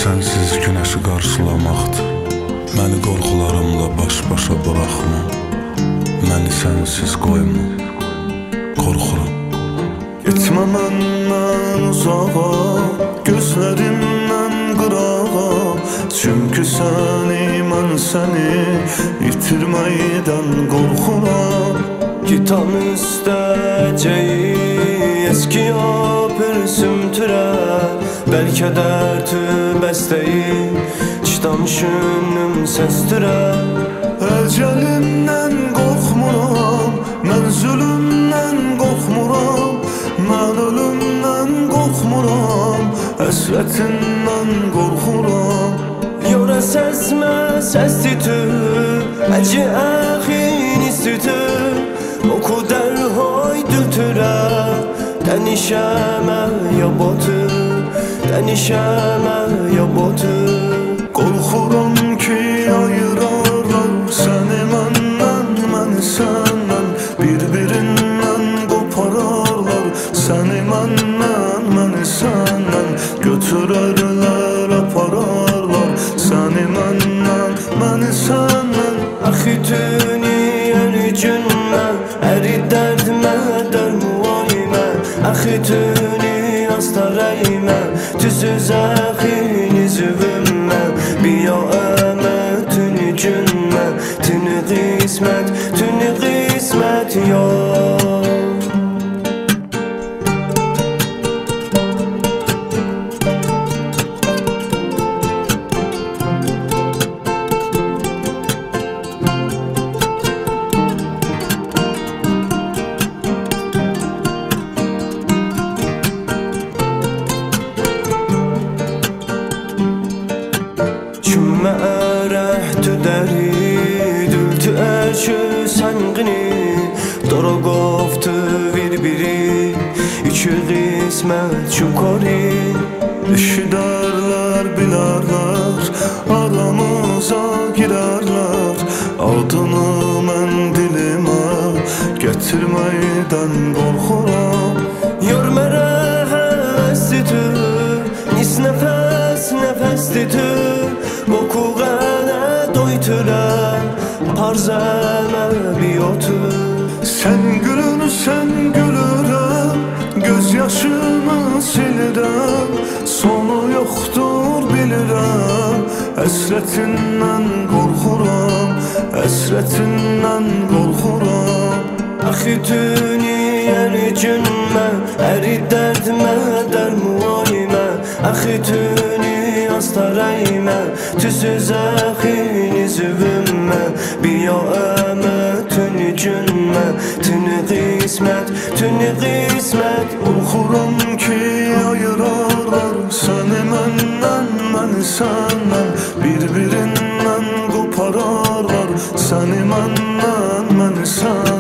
Sənsiz günəşi qarşılamaqdır. Məni qorxularımla baş-başa buraxma. Məni sənsiz qoyma, qorxuram. Getmə məndən uzağa, gözlərimdən qırağa. Çünki mən səni itirməkdən qorxuram. Gitam üstəcəyi eski pürsümtürə. Bəlkə dərtü bəstəyi çitam şünüm səstürə. Əcəlimdən qorxmuram, mən zülümdən qorxmuram. Mən ölümdən qorxmuram, həsrətindən qorxuram. Yora səsmə səstitü, əci əxin istitü. Oku dərhoy dültürə, dənişəmə ya botu, dənişəmə ya botu. Qorxuram ki ayırarlar səni məndən, məni səndən. Bir-birindən qopararlar səni məndən, məni səndən. Götürərlər, apararlar səni məndən, məni səndən. Axı tünü yəni cünmə, əri dərdmə, dərmuaymə. Axı tünü astarəymə, tüsüz əxini züvümmə. Biya əmə tünü cünmə, tünü qismət yox. Kümmə ərəhtü dəri, dültü ərşü sənqini. Dora qoftu bir-biri, üçü qismət çukori. Eşidərlər, bilərlər, aramıza girərlər. Adını mən dilimə gətirməkdən qorxuram. Yor mərə həvəstitü, nis nəfəstitü. Boku qənə doytürə, parzəmə biyotu. Sən gülürəm, göz yaşımı silirəm. Sonu yoxdur bilirəm, həsrətindən qorxuram, həsrətindən qorxuram. Axı tünü yəni cünmə, əri dərdmə, dərmuaymə. Axı tünü astarəymə, tüsüz əxini züvümmə. Biya əmə tünü cünmə, tünü qismət Qorxuram ki ayırarlar səni məndən, məni səndən. Bir-birindən qopararlar səni məndən, məni səndən.